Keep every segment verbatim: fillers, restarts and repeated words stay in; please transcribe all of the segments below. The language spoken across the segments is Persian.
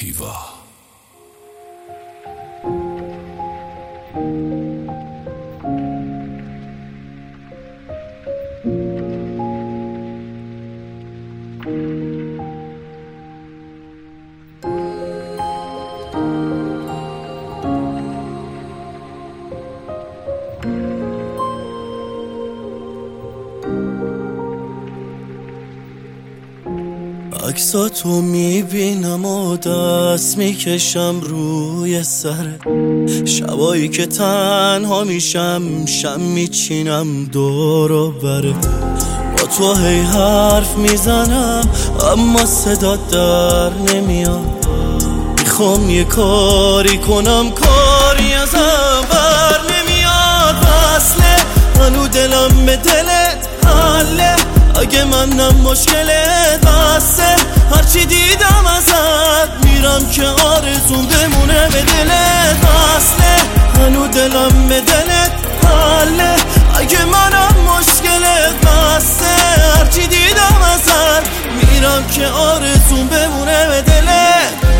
هیوا. عکساتو میبینم و دست میکشم روی سر شبایی که تنها میشم، شم میچینم دور و بره. با تو هی حرف میزنم اما صدا در نمیاد. میخوام یه کاری کنم کاری ازم بر نمیاد. وصله هنو دلم به دلت حله، اگه منم مشکلت بسته. هرچی دیدم ازت میرم که آرزون بمونه به دلت. وصله هنو دلم به دلت حله، اگه منم مشکلت بسته. هرچی دیدم ازت میرم که آرزون بمونه به دلت.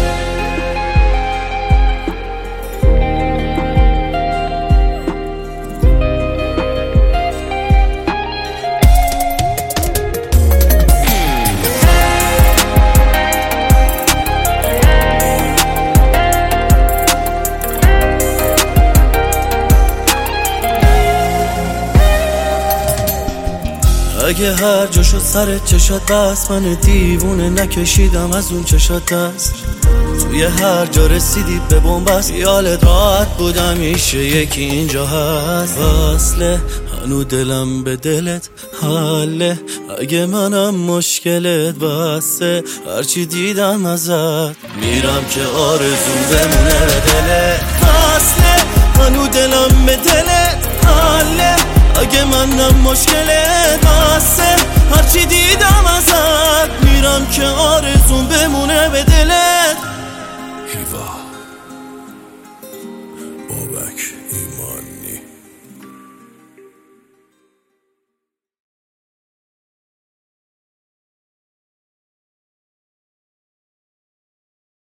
اگه هر جا شد سرت چشات بس، من دیوونه نکشیدم از اون چشات دست. توی هر جا رسیدی به بنبست، خیالت راحت بودم میشه یکی اینجا هست. وصله هنو دلم به دلت حله، اگه منم مشکلت بسته. هرچی دیدم ازت میرم که آرزون بمونه به دلت. وصله هنو دلم به دلت حله، اگه منم مشکلت بسته. هرچی دیدم ازت میرم که آرزون بمونه به دلت. هیوا.